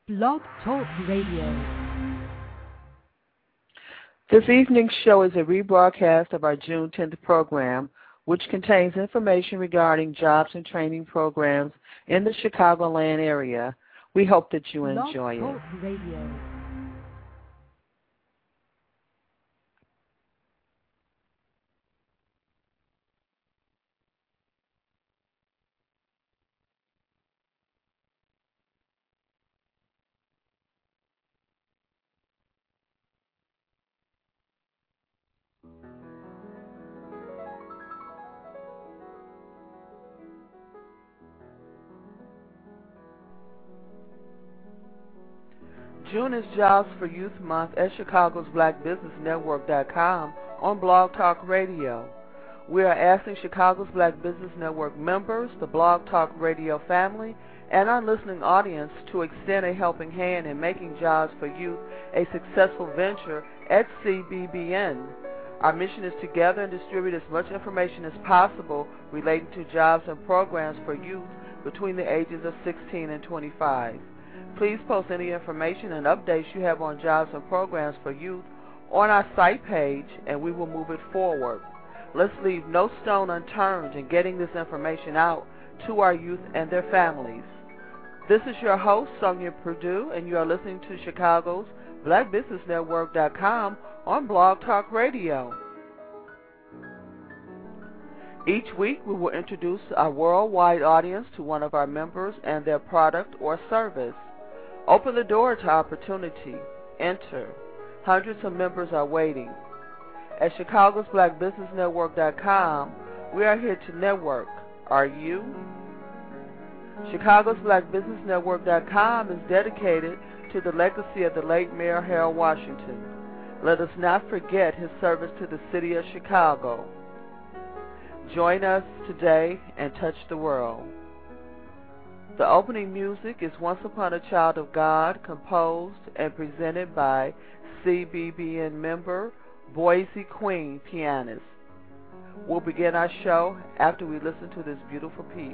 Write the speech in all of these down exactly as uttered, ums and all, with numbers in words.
Blog Talk Radio. This evening's show is a rebroadcast of our June tenth program, which contains information regarding jobs and training programs in the Chicagoland area. We hope that you enjoy Blog it. Talk Radio. June is Jobs for Youth Month at Chicago's Black Business Network dot com on Blog Talk Radio. We are asking Chicago's Black Business Network members, the Blog Talk Radio family, and our listening audience to extend a helping hand in making Jobs for Youth a successful venture at C B B N. Our mission is to gather and distribute as much information as possible relating to jobs and programs for youth between the ages of sixteen and twenty-five. Please post any information and updates you have on jobs and programs for youth on our site page, and we will move it forward. Let's leave no stone unturned in getting this information out to our youth and their families. This is your host, Sonia Purdue, and you are listening to Chicago's Black Business Network dot com on Blog Talk Radio. Each week, we will introduce our worldwide audience to one of our members and their product or service. Open the door to opportunity. Enter. Hundreds of members are waiting. At Chicago's Black Business Network dot com, we are here to network. Are you? Chicago's Black Business Network dot com is dedicated to the legacy of the late Mayor Harold Washington. Let us not forget his service to the city of Chicago. Join us today and touch the world. The opening music is Once Upon a Child of God, composed and presented by C B B N member Boise Queen pianist. We'll begin our show after we listen to this beautiful piece.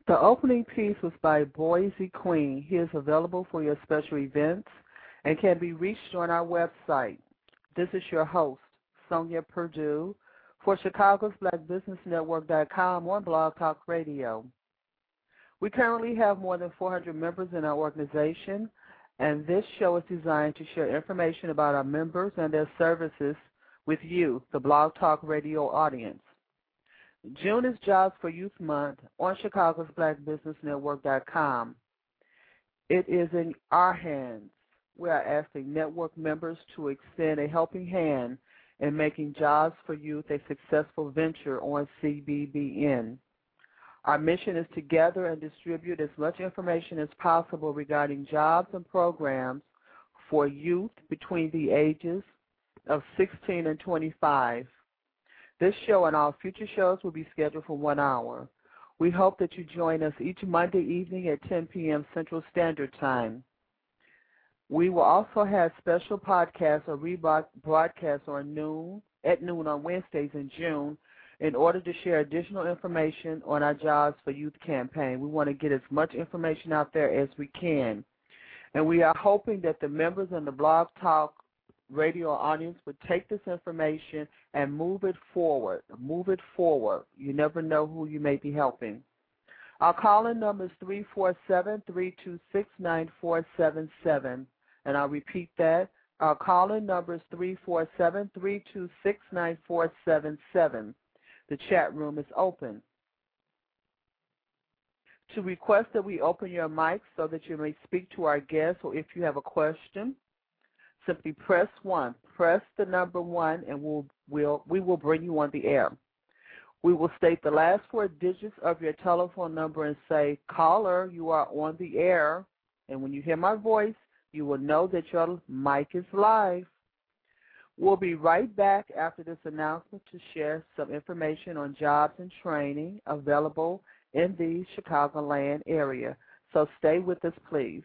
The opening piece was by Boise Queen. He is available for your special events and can be reached on our website. This is your host, Sonia Perdue, for Chicago's Black Business Network dot com on Blog Talk Radio. We currently have more than four hundred members in our organization, and this show is designed to share information about our members and their services with you, the Blog Talk Radio audience. June is Jobs for Youth Month on Chicago's Black Business Network dot com. It is in our hands. We are asking network members to extend a helping hand in making Jobs for Youth a successful venture on C B B N. Our mission is to gather and distribute as much information as possible regarding jobs and programs for youth between the ages of sixteen and twenty-five. This show and all future shows will be scheduled for one hour. We hope that you join us each Monday evening at ten p.m. Central Standard Time. We will also have special podcasts or rebroadcasts on noon, at noon on Wednesdays in June in order to share additional information on our Jobs for Youth campaign. We want to get as much information out there as we can. And we are hoping that the members in the Blog Talk Radio audience would take this information and move it forward. Move it forward. You never know who you may be helping. Our call-in number is three four seven, three two six, nine four seven seven. And I'll repeat that. Our call-in number is three four seven, three two six, nine four seven seven. The chat room is open. To request that we open your mic so that you may speak to our guests, or if you have a question, simply press one. Press the number one, and we'll, we'll, we will bring you on the air. We will state the last four digits of your telephone number and say, caller, you are on the air. And when you hear my voice, you will know that your mic is live. We'll be right back after this announcement to share some information on jobs and training available in the Chicagoland area. So stay with us, please.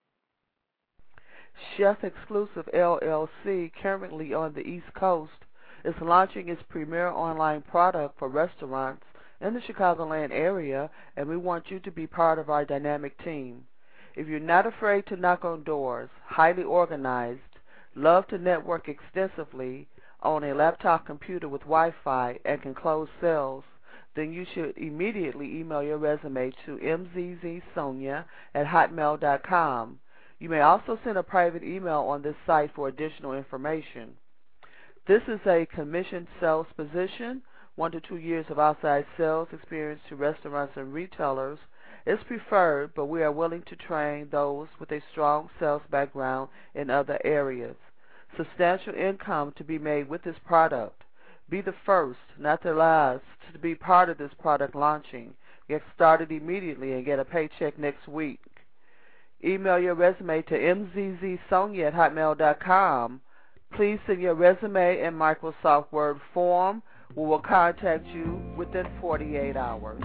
Chef Exclusive L L C, currently on the East Coast, is launching its premier online product for restaurants in the Chicagoland area, and we want you to be part of our dynamic team. If you're not afraid to knock on doors, highly organized, love to network extensively, own a laptop computer with Wi-Fi, and can close sales, then you should immediately email your resume to m z z sonia at hotmail dot com. You may also send a private email on this site for additional information. This is a commissioned sales position. One to two years of outside sales experience to restaurants and retailers is preferred, but we are willing to train those with a strong sales background in other areas. Substantial income to be made with this product. Be the first, not the last, to be part of this product launching. Get started immediately and get a paycheck next week. Email your resume to m z z sonia at hotmail dot com. Please send your resume in Microsoft Word form. We will contact you within forty-eight hours.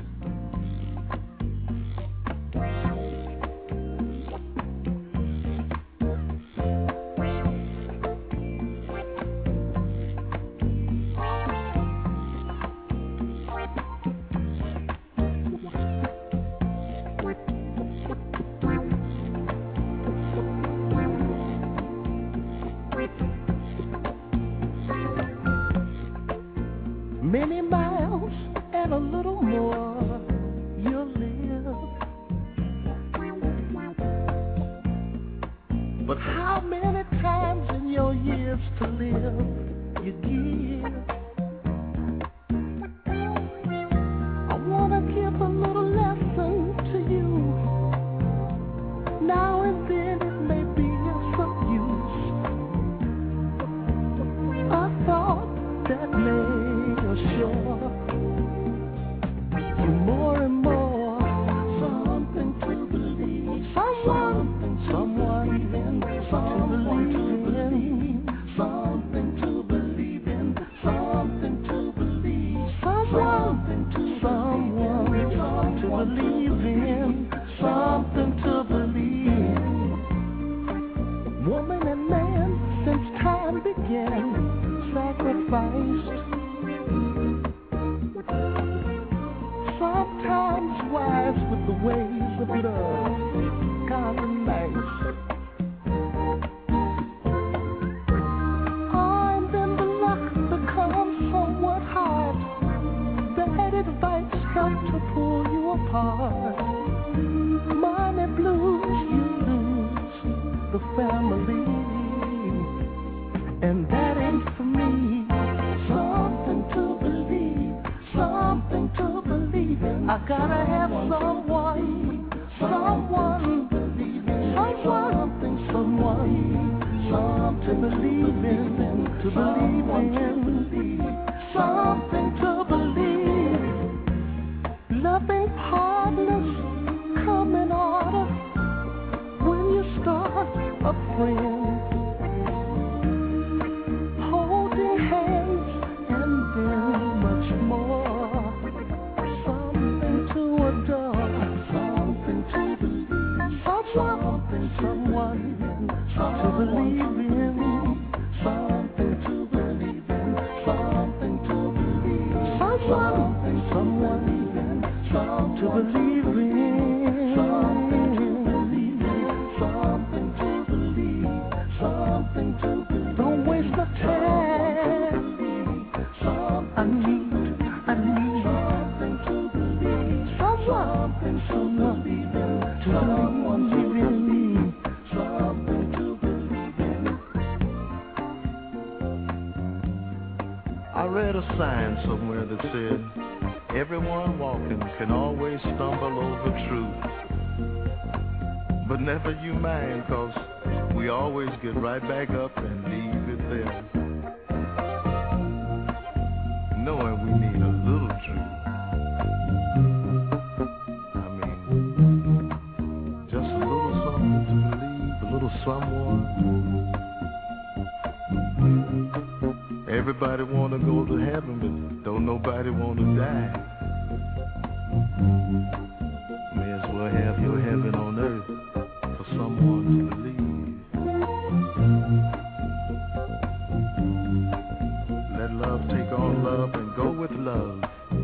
Many miles and a little more you'll live. But how many times in your years to live you give? I want to give a little lesson to you. Now and then it may be of some use. A thought that may sure you more and more something to believe, someone, someone, someone to believe, something to believe in, something to believe, something to someone to believe in, something to believe. Woman and man since time began sacrificed. Sometimes wise with the a family, and that ain't for me. Something to believe, something to believe in. I gotta have someone, someone, someone, someone, something to believe in, to believe in, something to believe. Loving partners come in order when you start a friend. Holding hands and then much more. Something to adore, something to believe, something, someone to believe in, something to believe in, something to believe, someone, someone to believe in, something to believe in, something to believe, something to believe. Don't waste the time. I need, I need something to believe, someone, someone to believe in, something to believe in. I read a sign somewhere that said, everyone walking can always stumble over truth. But never you mind, cause we always get right back up and leave it there. Knowing we need a little truth. I mean, just a little something to believe, a little someone. Everybody wanna go to heaven, but don't nobody wanna die. May as well have your heaven on earth for someone to believe. Let love take on love and go with love.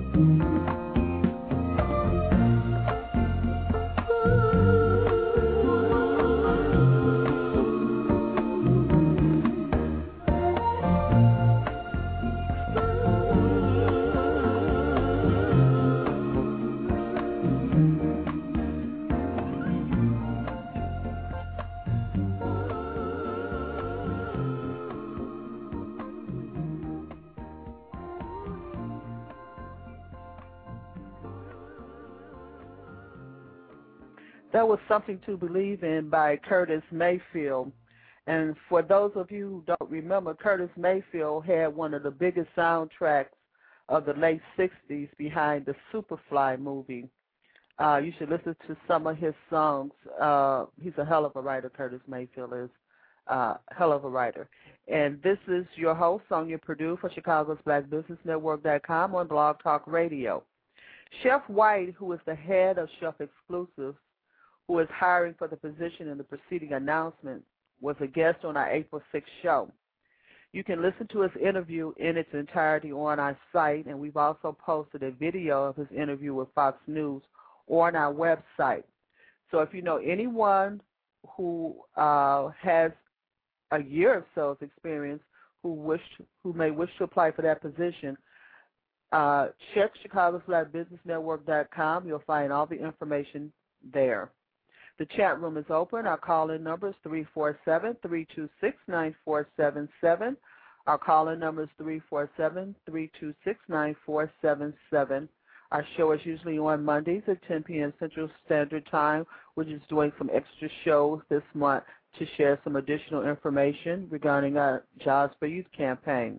That was Something to Believe In by Curtis Mayfield. And for those of you who don't remember, Curtis Mayfield had one of the biggest soundtracks of the late sixties behind the Superfly movie. Uh, you should listen to some of his songs. Uh, he's a hell of a writer, Curtis Mayfield is. Uh, hell of a writer. And this is your host, Sonia Purdue, for Chicago's Black Business Network dot com on Blog Talk Radio. Chef White, who is the head of Chef Exclusives, who is hiring for the position in the preceding announcement, was a guest on our April sixth show. You can listen to his interview in its entirety on our site, and we've also posted a video of his interview with Fox News on our website. So if you know anyone who uh, has a year or so's experience who wish who may wish to apply for that position, uh, check Chicago's Black Business Network dot com. You'll find all the information there. The chat room is open. Our call-in number is three four seven, three two six, nine four seven seven. Our call-in number is three four seven, three two six, nine four seven seven. Our show is usually on Mondays at ten p.m. Central Standard Time. We're just doing some extra shows this month to share some additional information regarding our Jobs for Youth campaign.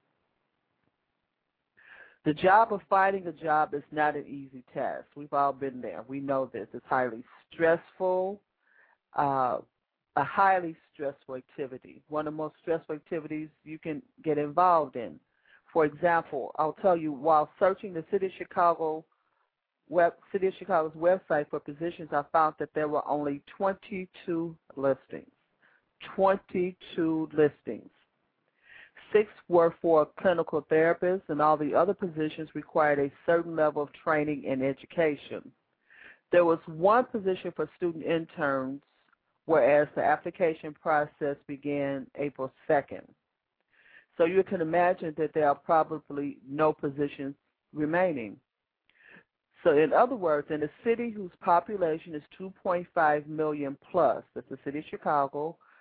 The job of finding a job is not an easy task. We've all been there. We know this. It's highly stressful, uh, a highly stressful activity, one of the most stressful activities you can get involved in. For example, I'll tell you, while searching the City of Chicago web, City of Chicago's website for positions, I found that there were only twenty-two listings. twenty-two listings. Six were for clinical therapists, and all the other positions required a certain level of training and education. There was one position for student interns, whereas the application process began April second. So you can imagine that there are probably no positions remaining. So in other words, in a city whose population is two point five million plus, that's the city of Chicago,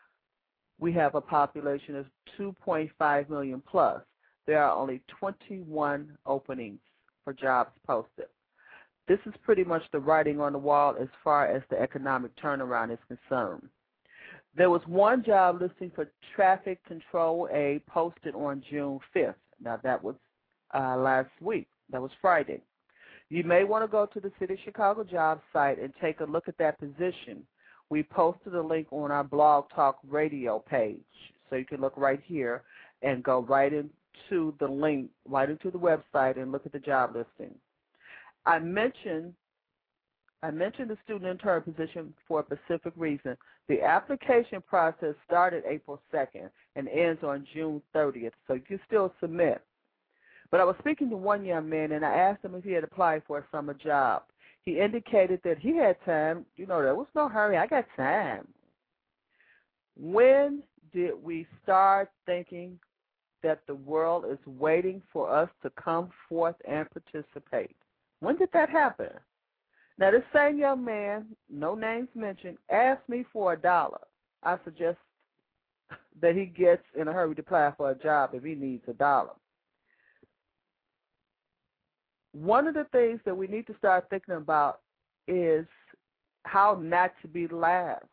we have a population of two point five million plus. There are only twenty-one openings for jobs posted. This is pretty much the writing on the wall as far as the economic turnaround is concerned. There was one job listing for traffic control aide posted on June fifth. Now, that was uh, last week. That was Friday. You may want to go to the City of Chicago job site and take a look at that position. We posted a link on our Blog Talk Radio page, so you can look right here and go right into the link, right into the website and look at the job listing. I mentioned I mentioned the student intern position for a specific reason. The application process started April second and ends on June thirtieth, so you can still submit. But I was speaking to one young man, and I asked him if he had applied for a summer job. He indicated that he had time. You know, there was no hurry. I got time. When did we start thinking that the world is waiting for us to come forth and participate? When did that happen? Now, this same young man, no names mentioned, asked me for a dollar. I suggest that he gets in a hurry to apply for a job if he needs a dollar. One of the things that we need to start thinking about is how not to be last,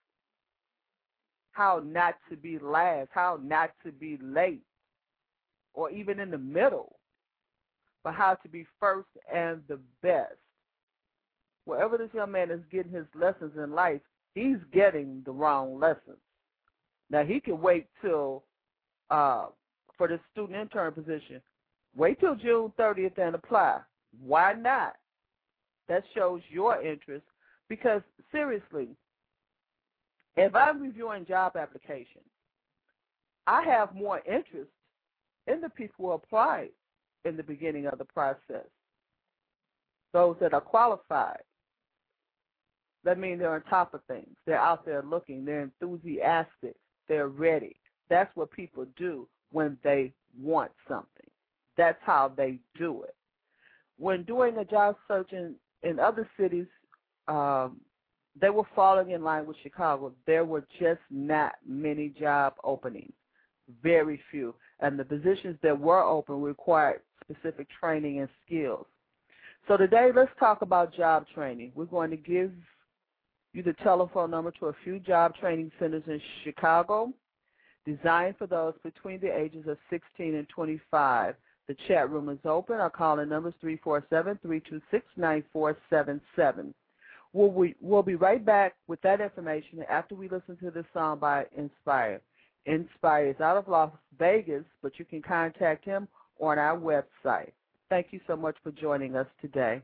how not to be last, how not to be late, or even in the middle, but how to be first and the best. Wherever this young man is getting his lessons in life, he's getting the wrong lessons. Now, he can wait till, uh, for the student intern position, wait till June thirtieth and apply. Why not? That shows your interest because, seriously, if I'm reviewing job applications, I have more interest in the people who applied in the beginning of the process, those that are qualified. That means they're on top of things. They're out there looking. They're enthusiastic. They're ready. That's what people do when they want something. That's how they do it. When doing a job search in, in other cities, um, they were falling in line with Chicago. There were just not many job openings, very few. And the positions that were open required specific training and skills. So today, let's talk about job training. We're going to give you the telephone number to a few job training centers in Chicago, designed for those between the ages of sixteen and twenty-five. The chat room is open. Our calling number is three four seven, three two six, nine four seven seven. We'll, we, we'll be right back with that information after we listen to this song by Inspire. Inspire is out of Las Vegas, but you can contact him on our website. Thank you so much for joining us today.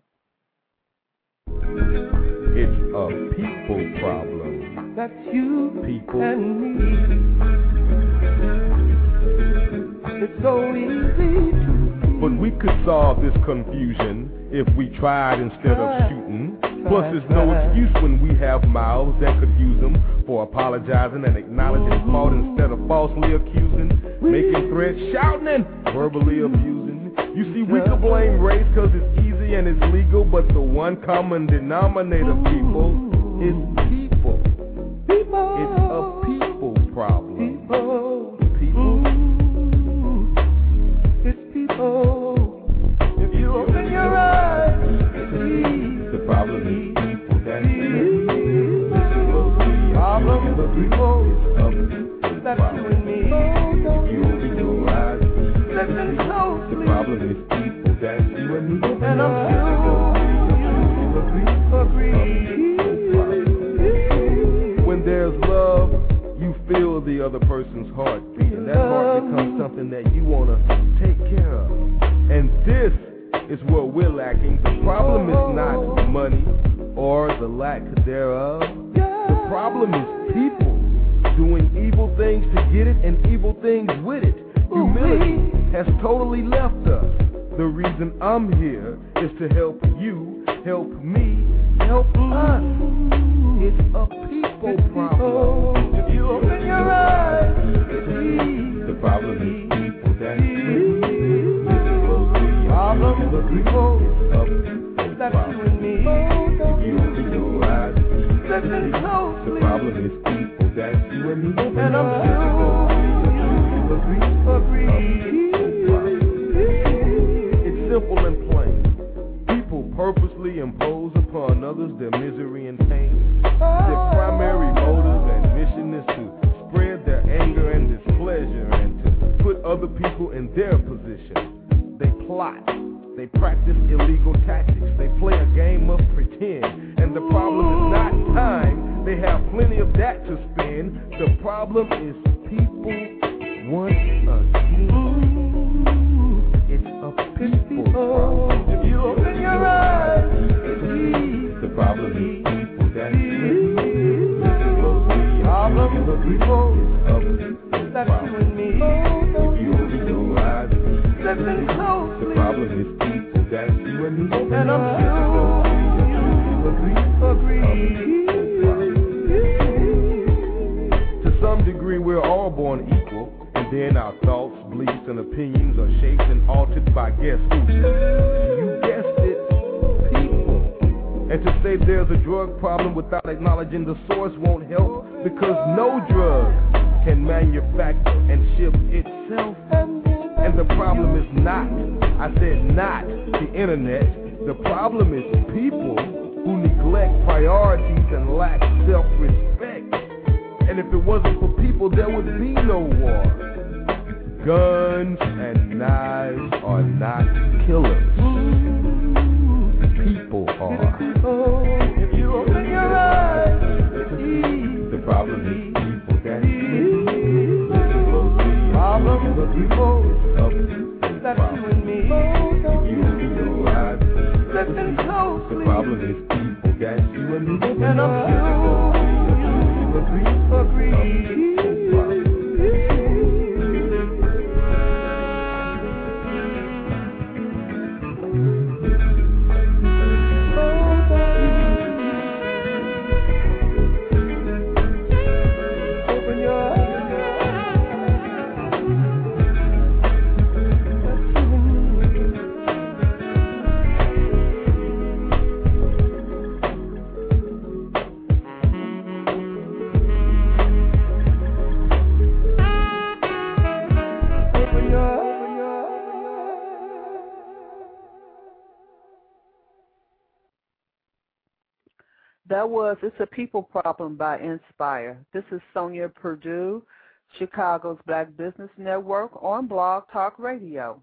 It's a people problem. That's you People. and me. It's so easy to But we could solve this confusion if we tried instead of shooting. Plus, there's no excuse when we have mouths that could use them for apologizing and acknowledging fault instead of falsely accusing, making threats, shouting, and verbally abusing. You see, we could blame race because it's easy and it's legal, but the one common denominator, people, is people. people. It's a people problem. People. People. It's people. If you open your eyes, see. The problem is people. That's the problem is people. It's That's you and me. If you open your eyes, Listen closely. the problem is people. That's you and me. And I'm sure you agree. When there's love, you feel the other person's heartbeat, and that heart becomes something that you want to take care of. And this is what we're lacking. The problem is not money or the lack thereof. The problem is people doing evil things to get it and evil things with it. Humility has totally left us. The reason I'm here is to help you, help me, help us. It's a people problem. If you open your eyes, see. The problem is people. That's Problem is the people. people. That's you and me. If you open your eyes, Listen the closely. problem is people. That's you and me. And I'm sure misery and pain. Their primary motive and mission is to spread their anger and displeasure and to put other people in their position. They plot. They practice illegal tactics. They play a game of pretend. And the problem is not time. They have plenty of that to spend. The problem is people want again. It's a people problem. If you open your eyes, the problem is people that listen closely. Problem is people that's you and me. If you open your eyes, listen closely. The problem is people that's you and me. And I'm sure you agree. To some degree, we're all born equal. And then our thoughts, beliefs, and opinions are shaped and altered by guess who? You guessed it, people. And to say there's a drug problem without acknowledging the source won't help, because no drug can manufacture and ship itself. And the problem is not, I said not the internet. The problem is people who neglect priorities and lack self-respect. And if it wasn't for people, there would be no war. Guns and knives are not killers. People are. If you open your eyes, the problem is people that listen closely. Problem is the people that's you and me. If you open your eyes, listen closely. The problem is people that's you and me. And I'm sure you agree, agree. That was It's a People Problem by Inspire. This is Sonia Purdue, Chicago's Black Business Network on Blog Talk Radio.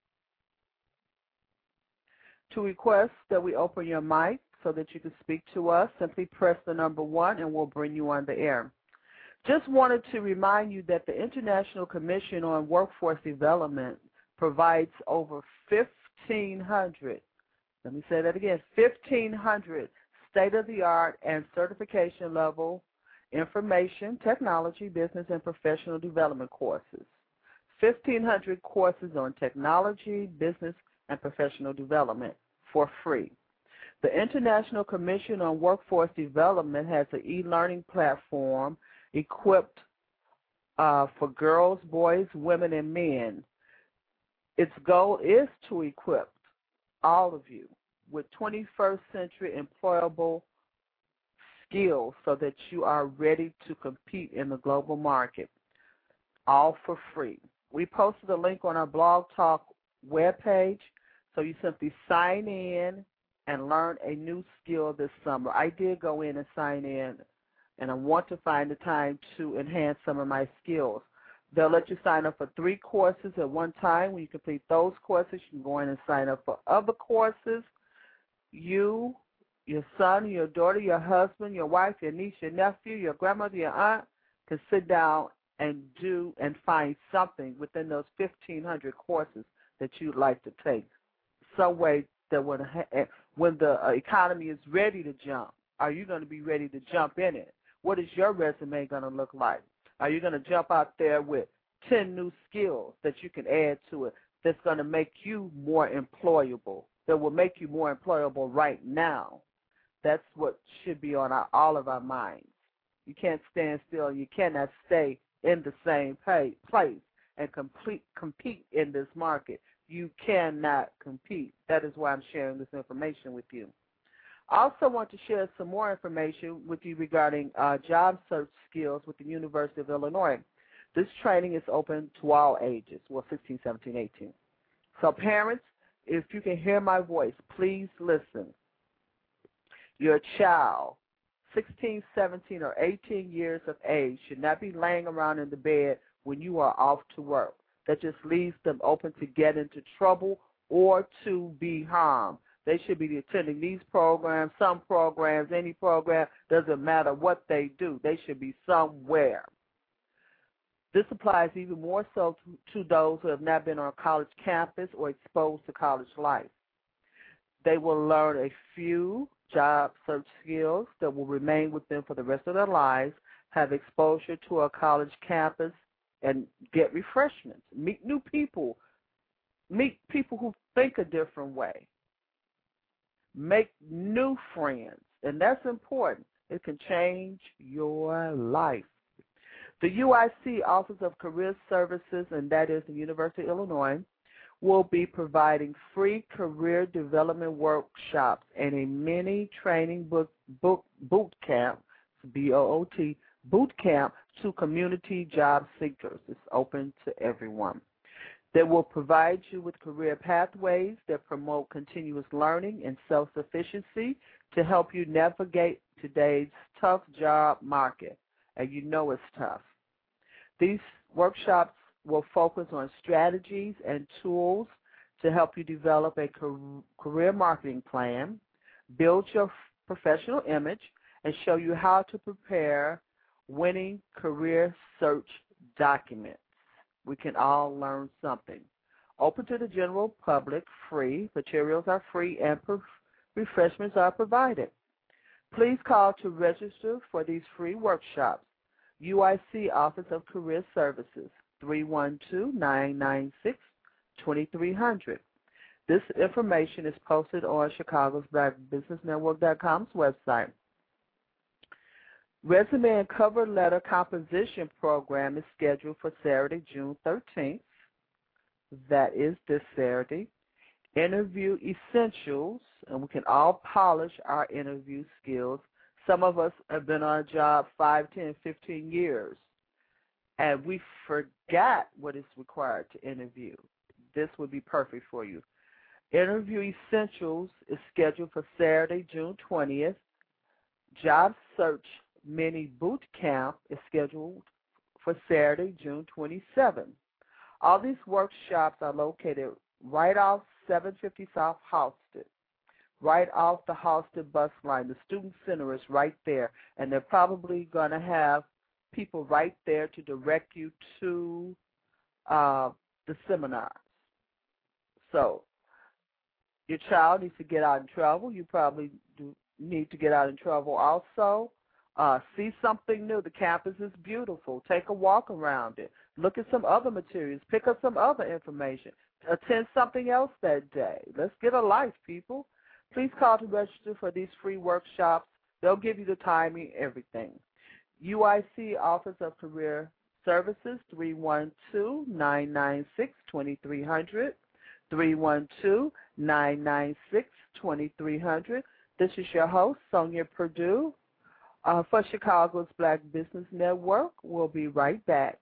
To request that we open your mic so that you can speak to us, simply press the number one and we'll bring you on the air. Just wanted to remind you that the International Commission on Workforce Development provides over fifteen hundred, let me say that again, fifteen hundred state-of-the-art and certification-level information, technology, business, and professional development courses. fifteen hundred courses on technology, business, and professional development for free. The International Commission on Workforce Development has an e-learning platform equipped uh, for girls, boys, women, and men. Its goal is to equip all of you with twenty-first century employable skills so that you are ready to compete in the global market, all for free. We posted a link on our Blog Talk webpage, so you simply sign in and learn a new skill this summer. I did go in and sign in, and I want to find the time to enhance some of my skills. They'll let you sign up for three courses at one time. When you complete those courses, you can go in and sign up for other courses. You, your son, your daughter, your husband, your wife, your niece, your nephew, your grandmother, your aunt can sit down and do and find something within those fifteen hundred courses that you'd like to take. Some way that when, when the economy is ready to jump, are you going to be ready to jump in it? What is your resume going to look like? Are you going to jump out there with ten new skills that you can add to it that's going to make you more employable, that will make you more employable right now? That's what should be on our, all of our minds. You can't stand still. You cannot stay in the same pay, place and complete, compete in this market. You cannot compete. That is why I'm sharing this information with you. I also want to share some more information with you regarding uh, job search skills with the University of Illinois. This training is open to all ages, well, sixteen, seventeen, eighteen. So parents, if you can hear my voice, please listen. Your child sixteen, seventeen, or eighteen years of age should not be laying around in the bed when you are off to work. That just leaves them open to get into trouble or to be harmed. They should be attending these programs, some programs, any program, doesn't matter what they do. They should be somewhere. This applies even more so to, to those who have not been on a college campus or exposed to college life. They will learn a few job search skills that will remain with them for the rest of their lives, have exposure to a college campus, and get refreshments, meet new people, meet people who think a different way, make new friends, and that's important. It can change your life. The U I C Office of Career Services, and that is the University of Illinois, will be providing free career development workshops and a mini training book, book boot camp, B O O T, boot camp to community job seekers. It's open to everyone. They will provide you with career pathways that promote continuous learning and self-sufficiency to help you navigate today's tough job market. And you know it's tough. These workshops will focus on strategies and tools to help you develop a career marketing plan, build your professional image, and show you how to prepare winning career search documents. We can all learn something. Open to the general public, free. Materials are free and refreshments are provided. Please call to register for these free workshops. U I C Office of Career Services, three one two, nine nine six, two three zero zero. This information is posted on Chicago's Black Business Network dot com's website. Resume and cover letter composition program is scheduled for Saturday, June thirteenth. That is this Saturday. Interview essentials, and we can all polish our interview skills. Some of us have been on a job five, ten, fifteen years, and we forgot what is required to interview. This would be perfect for you. Interview essentials is scheduled for Saturday, June twentieth. Job search mini boot camp is scheduled for Saturday, June twenty-seventh. All these workshops are located right off seven fifty South Halsted, right off the Halsted bus line. The student center is right there, and they're probably going to have people right there to direct you to uh, the seminars. So your child needs to get out and travel. You probably do need to get out and travel also. Uh, see something new. The campus is beautiful. Take a walk around it. Look at some other materials. Pick up some other information. Attend something else that day. Let's get a life, people. Please call to register for these free workshops. They'll give you the timing, everything. U I C Office of Career Services, three one two, nine nine six, two three zero zero, three one two, nine nine six, two three zero zero. This is your host, Sonia Perdue. Uh, for Chicago's Black Business Network. We'll be right back.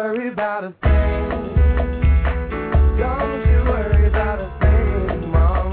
Don't you worry about a thing, Mom.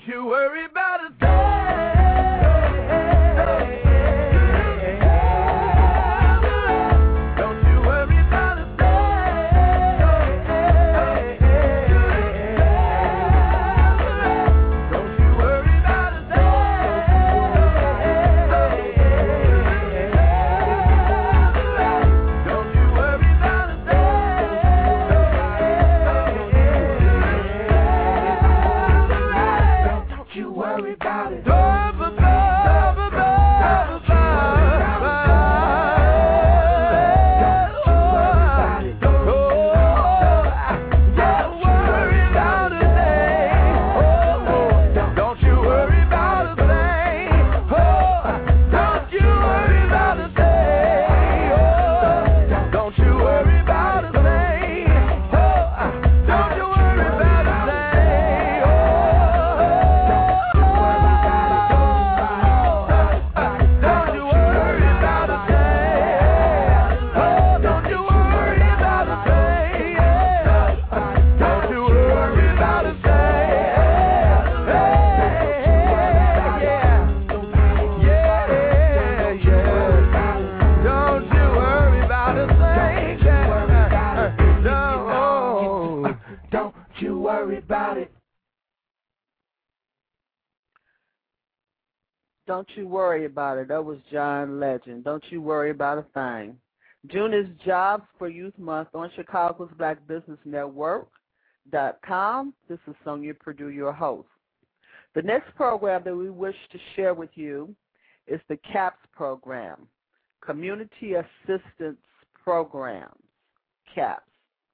Don't you worry about a thing. Don't you worry about it. That was John Legend. Don't you worry about a thing. June is Jobs for Youth Month on Chicago's Black Business Network dot com. This is Sonia Purdue, your host. The next program that we wish to share with you is the CAPS program, Community Assistance Programs, CAPS.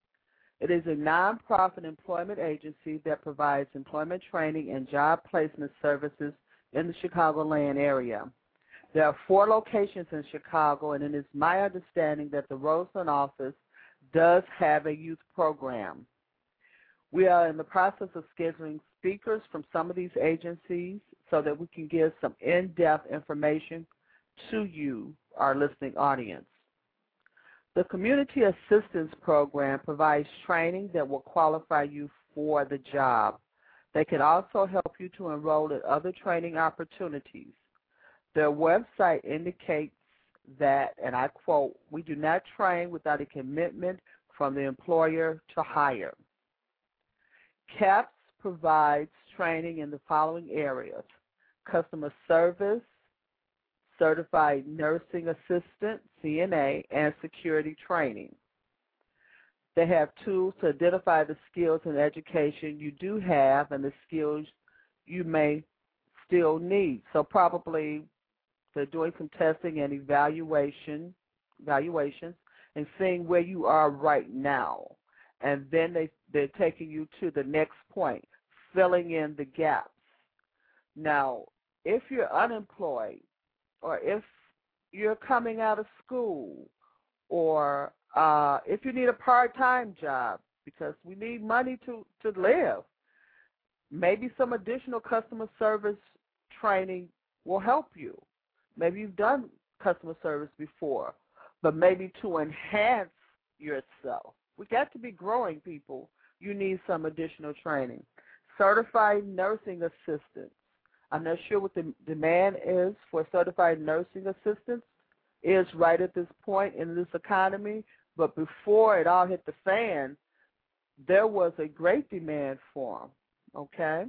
It is a nonprofit employment agency that provides employment training and job placement services in the Chicagoland area. There are four locations in Chicago, and it is my understanding that the Roseland office does have a youth program. We are in the process of scheduling speakers from some of these agencies so that we can give some in-depth information to you, our listening audience. The Community Assistance Program provides training that will qualify you for the job. They can also help you to enroll in other training opportunities. Their website indicates that, and I quote, "We do not train without a commitment from the employer to hire." CAPS provides training in the following areas: customer service, certified nursing assistant, C N A, and security training. They have tools to identify the skills and education you do have and the skills you may still need. So probably they're doing some testing and evaluation, evaluations and seeing where you are right now. And then they, they're taking you to the next point, filling in the gaps. Now, if you're unemployed or if you're coming out of school or Uh, if you need a part-time job, because we need money to, to live, maybe some additional customer service training will help you. Maybe you've done customer service before, but maybe to enhance yourself. We got to be growing people. You need some additional training. Certified nursing assistants. I'm not sure what the demand is for certified nursing assistants is right at this point in this economy. But before it all hit the fan, there was a great demand for them, okay?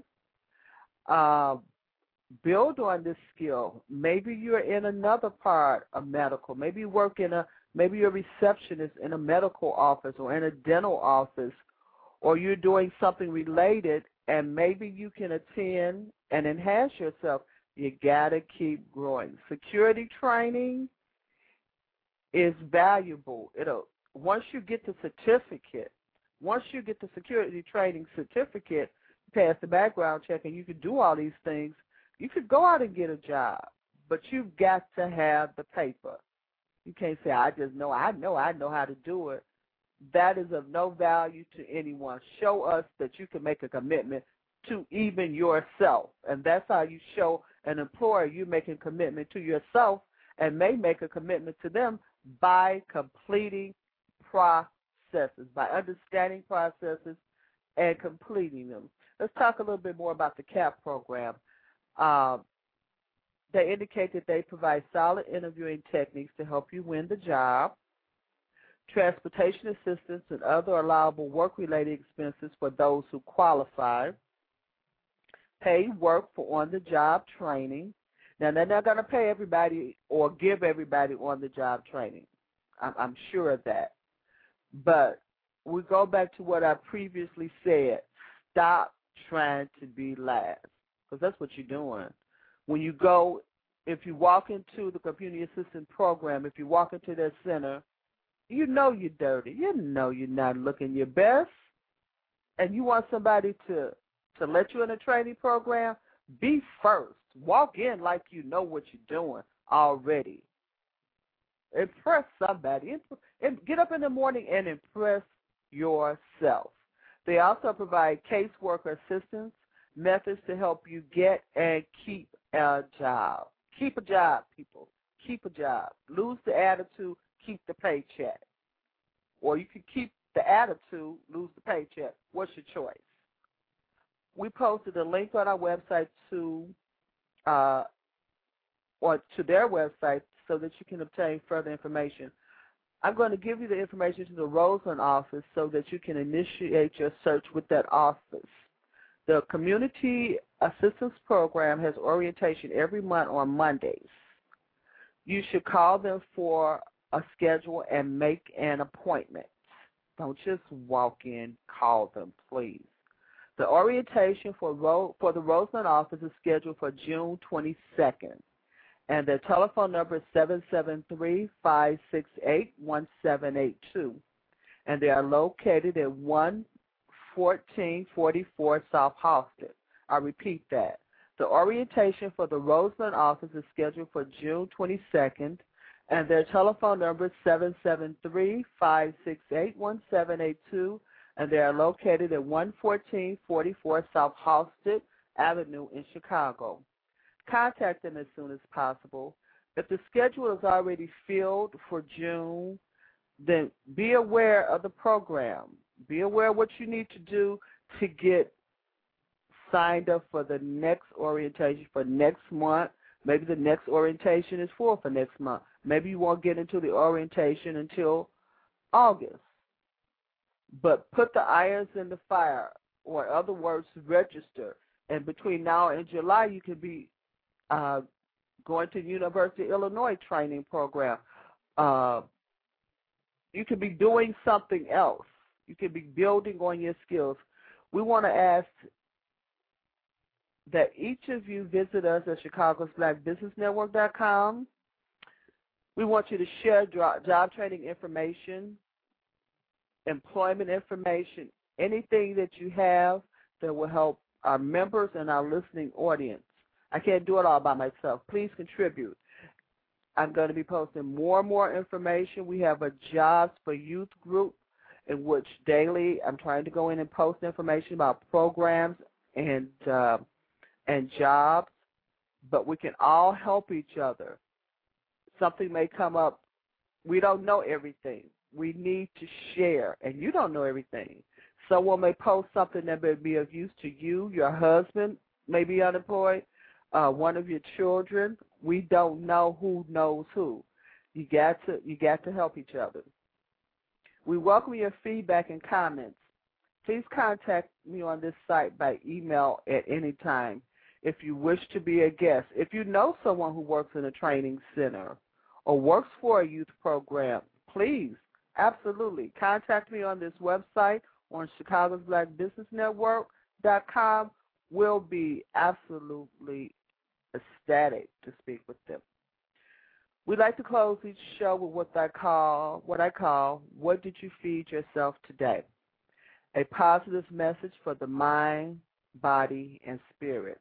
Uh, build on this skill. Maybe you're in another part of medical. Maybe you work in a, maybe you're a receptionist in a medical office or in a dental office, or you're doing something related, and maybe you can attend and enhance yourself. You got to keep growing. Security training is valuable. It'll Once you get the certificate, once you get the security training certificate, pass the background check, and you can do all these things, you could go out and get a job, but you've got to have the paper. You can't say, I just know, I know, I know how to do it. That is of no value to anyone. Show us that you can make a commitment to even yourself, and that's how you show an employer you're making a commitment to yourself and may make a commitment to them by completing processes, by understanding processes and completing them. let's talk a little bit more about the CAP program. Um, they indicate that they provide solid interviewing techniques to help you win the job, transportation assistance and other allowable work-related expenses for those who qualify, paid work for on-the-job training. Now, they're not going to pay everybody or give everybody on-the-job training. I'm, I'm sure of that. But we go back to what I previously said. Stop trying to be last, because that's what you're doing. When you go, if you walk into the community assistance program, if you walk into their center, you know you're dirty. You know you're not looking your best. And you want somebody to, to let you in a training program, be first. Walk in like you know what you're doing already. Impress somebody. And get up in the morning and impress yourself. They also provide caseworker assistance, methods to help you get and keep a job. Keep a job, people. Keep a job. Lose the attitude, keep the paycheck. Or you can keep the attitude, lose the paycheck. What's your choice? We posted a link on our website to uh, or to their website so that you can obtain further information. I'm going to give you the information to the Roseland office so that you can initiate your search with that office. The Community Assistance Program has orientation every month on Mondays. You should call them for a schedule and make an appointment. Don't just walk in, call them, please. The orientation for, Ro- for the Roseland office is scheduled for June twenty-second. And their telephone number is seven seven three, five six eight, one seven eight two. And they are located at one fourteen forty-four South Halsted. I repeat that. The orientation for the Roseland office is scheduled for June twenty-second, and their telephone number is seven seven three, five six eight, one seven eight two, and they are located at one fourteen forty-four South Halsted Avenue in Chicago. Contact them as soon as possible. If the schedule is already filled for June, then be aware of the program. Be aware of what you need to do to get signed up for the next orientation for next month. Maybe the next orientation is full for next month. Maybe you won't get into the orientation until August. But put the irons in the fire, or in other words, register. And between now and July, you can be Uh, going to University of Illinois training program. Uh, you could be doing something else. You could be building on your skills. We want to ask that each of you visit us at Chicago's Black Business Network dot com. We want you to share job training information, employment information, anything that you have that will help our members and our listening audience. I can't do it all by myself. Please contribute. I'm going to be posting more and more information. We have a Jobs for Youth group in which daily I'm trying to go in and post information about programs and uh, and jobs, but we can all help each other. Something may come up. We don't know everything. We need to share, and you don't know everything. Someone may post something that may be of use to you. Your husband may be unemployed. Uh, one of your children. We don't know who knows who. You got to you got to help each other. We welcome your feedback and comments. Please contact me on this site by email at any time if you wish to be a guest. If you know someone who works in a training center or works for a youth program, please, absolutely, contact me on this website on Chicago's Black Business Network dot com. We'll be absolutely ecstatic to speak with them. We like to close each show with what I call, what I call, what did you feed yourself today? A positive message for the mind, body, and spirit.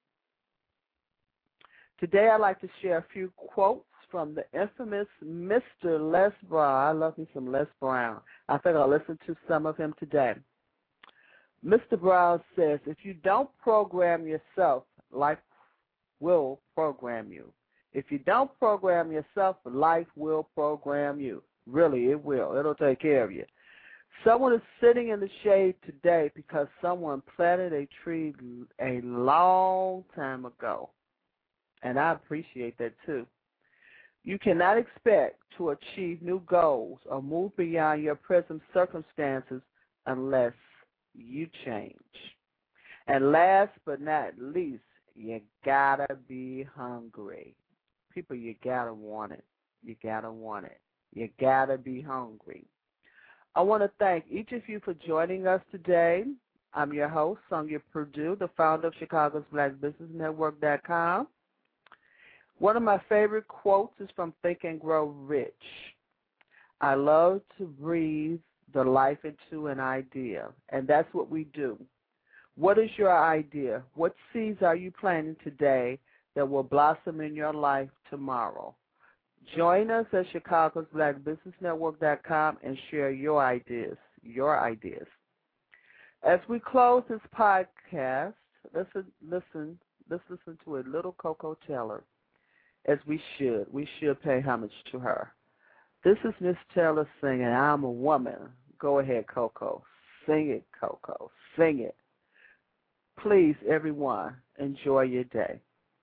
Today I'd like to share a few quotes from the infamous Mister Les Brown. I love me some Les Brown. I think I'll listen to some of him today. Mister Brown says, if you don't program yourself, life will program you. If you don't program yourself, life will program you. Really, it will. It'll take care of you. Someone is sitting in the shade today because someone planted a tree a long time ago. And I appreciate that too. You cannot expect to achieve new goals or move beyond your present circumstances unless you change. And last but not least, you gotta be hungry. People, you gotta want it. You gotta want it. You gotta be hungry. I want to thank each of you for joining us today. I'm your host, Sonia Purdue, the founder of Chicago's Black Business Network dot com. One of my favorite quotes is from Think and Grow Rich. I love to breathe the life into an idea, and that's what we do. What is your idea? What seeds are you planting today that will blossom in your life tomorrow? Join us at Chicago's Black Business Network dot com and share your ideas, your ideas. As we close this podcast, let's listen, let's listen to a little Coco Taylor, as we should. We should pay homage to her. This is Miss Taylor singing, I'm a Woman. Go ahead, Coco. Sing it, Coco. Sing it. Please, everyone, enjoy your day.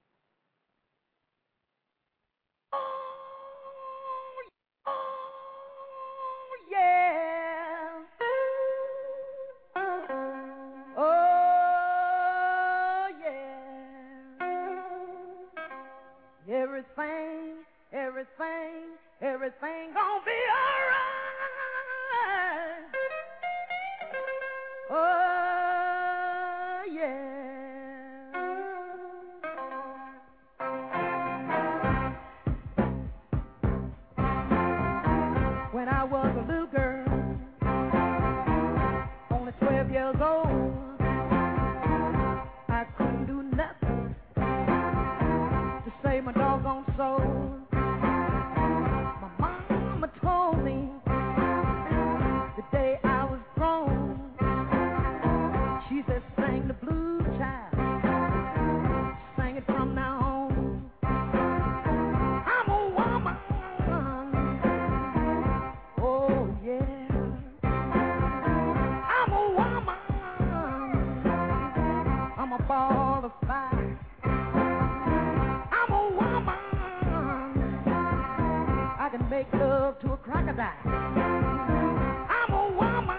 Everything, everything, everything gonna be alright. Oh, yeah. When I was a little girl, only twelve years old, I couldn't do nothing to save my doggone soul. My mama told me the day I was grown, she said, sing the blues, child, sing it from now on. I'm a woman, oh yeah, I'm a woman, I'm a ball of fire. I can make love to a crocodile. I'm a woman.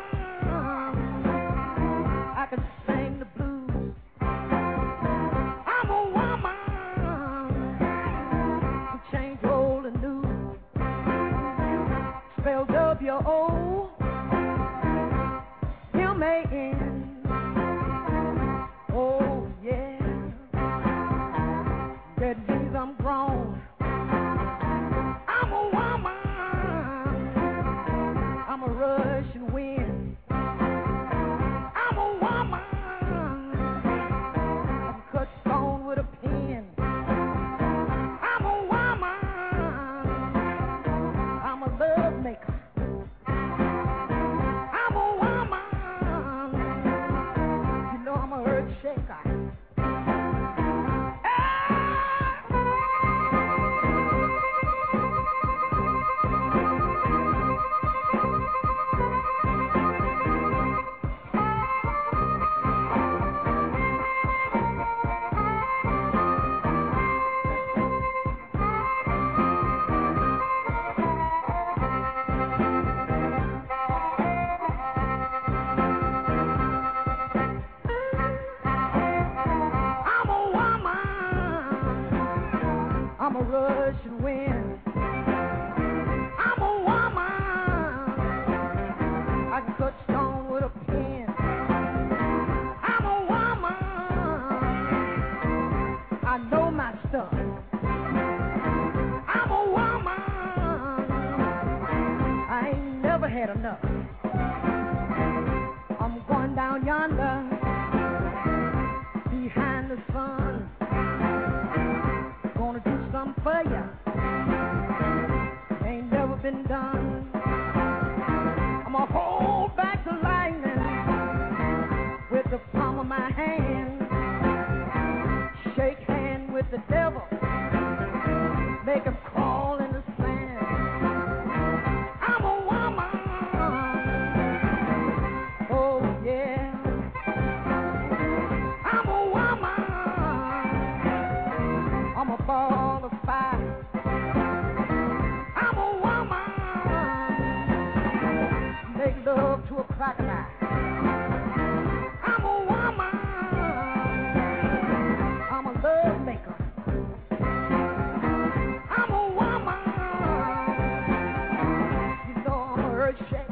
I can sing the blues. I'm a woman. I change old and new. Spell W O M A N. Oh yeah. That means I'm grown. I'm a Russian wind. I'm a woman. I can cut stone with a pen. I'm a woman. I'm a love maker. I'm a woman. You know I'm a earth shaker. I'm a Russian wind. I'm a woman. I can cut stone with a pen. I'm a woman. I know my stuff. I'm a woman. I ain't never had enough. I'm going down yonder behind the sun. Gonna do something for ya. Ain't never been done. I'ma hold back the lightning with the palm of my hand. Shake hand with the devil. Make him crawl in the sand. I'm a woman. love to a crocodile. I'm a woman. I'm a love maker. I'm a woman. You know I'm a earth shaker.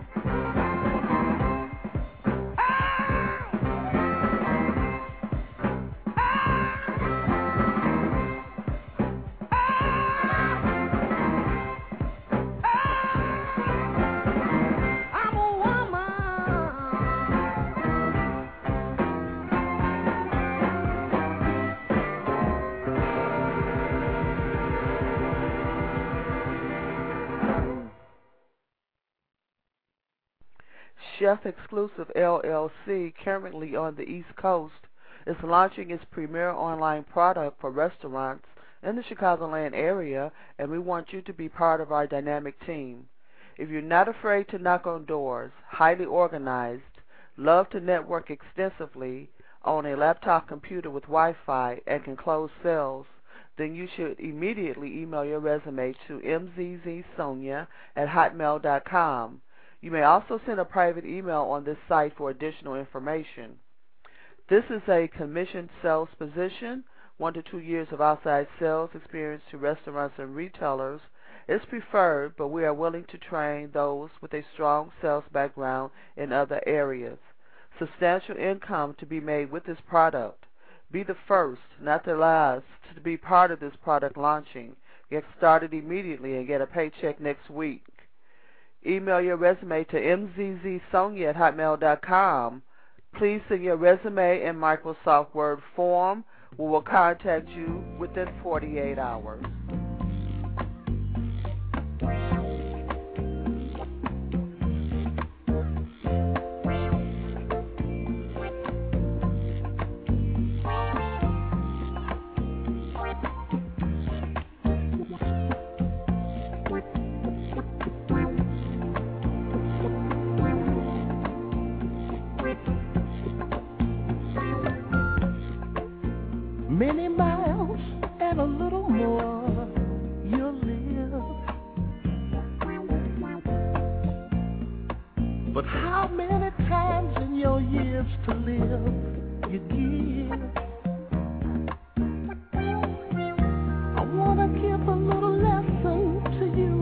Chef Exclusive L L C, currently on the East Coast, is launching its premier online product for restaurants in the Chicagoland area, and we want you to be part of our dynamic team. If you're not afraid to knock on doors, highly organized, love to network extensively, own a laptop computer with Wi-Fi, and can close sales, then you should immediately email your resume to m z z sonia at hotmail dot com. You may also send a private email on this site for additional information. This is a commissioned sales position. One to two years of outside sales experience to restaurants and retailers is preferred, but we are willing to train those with a strong sales background in other areas. Substantial income to be made with this product. Be the first, not the last, to be part of this product launching. Get started immediately and get a paycheck next week. Email your resume to m z z sonia at hotmail dot com. Please send your resume in Microsoft Word form. We will contact you within forty-eight hours. Many miles and a little more you'll live. But how many times in your years to live you give? I want to give a little lesson to you.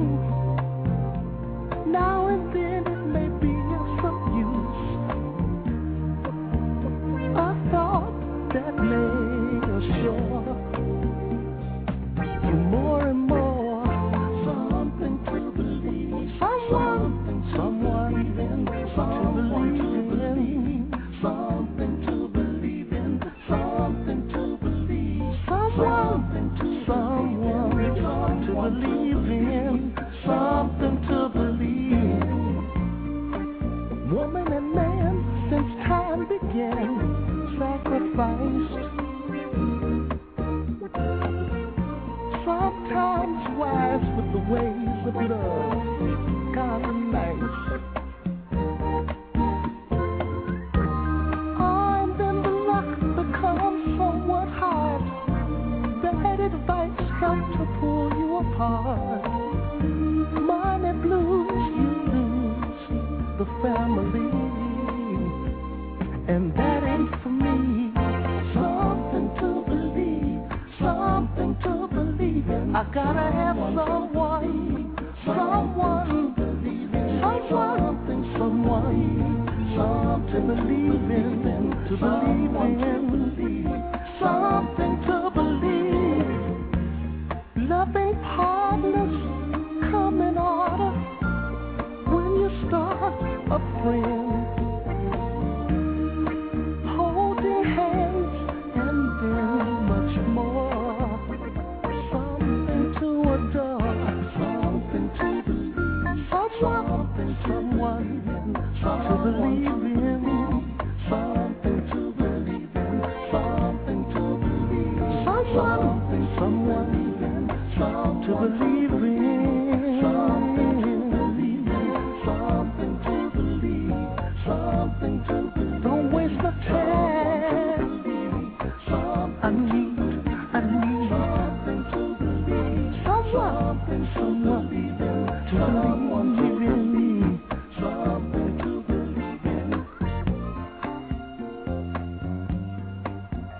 Now and then it may be of some use. A thought that may sure, you more and more something to believe, someone, someone in, someone to believe, something to believe in, something to believe, someone, someone to believe in, something to believe. Woman and man, since time began, sacrificed. Sometimes wise with the ways of love, kind of nice. And then the luck becomes somewhat hard. Bad advice helps to pull you apart. Money blues, you lose the family, and that ain't for me. Something to believe, something to believe in. I gotta have someone, someone, someone, someone, something to believe in, to believe in, something to believe. Loving partners come in order when you start a friend. Holding hands and then much more. Something to adore, something to believe, something, someone to believe in, something to believe in, something to believe, something, someone to believe in, something to believe in, something to believe, something to believe. Don't waste my time. I need, I need something to believe, someone, someone to believe in me, something to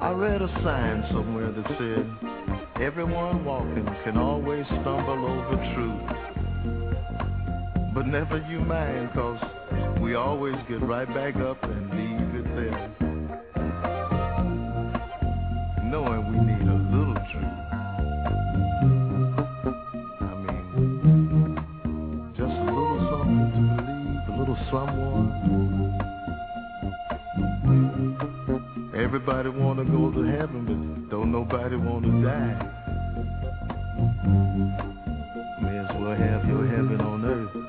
I read a sign somewhere that said, everyone walking can always stumble over truth. But never you mind, cause we always get right back up and leave it there. Knowing we need a little truth. I mean, just a little something to believe, a little someone. Everybody wanna go to heaven, but don't nobody wanna die. May as well have your heaven on earth.